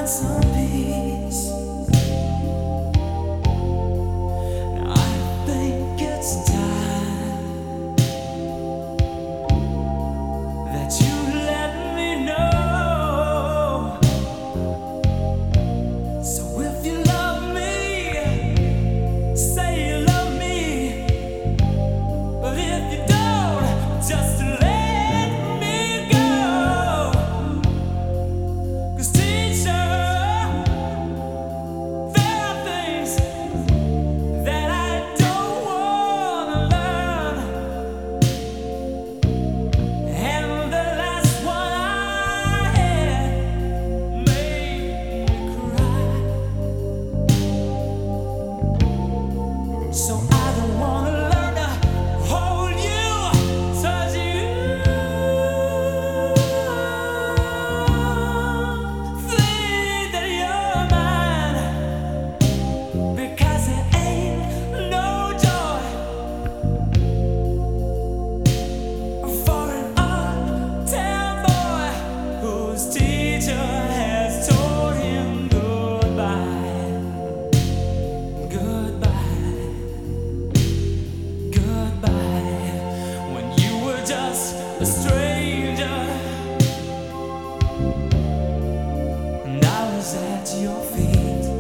some peace. Now I think it's time that you let me know. So if you love me, say you love me. But if you don't, just let me go. 'Cause teacher, there are things that I don't wanna learn. And the last one I had made me cry. So I don't wanna learn to hold you, touch you, think that you're mine, because it ain't no joy for an uptown boy whose teacher has told him goodbye, goodbye, goodbye, when you were just a stranger and I was at your feet.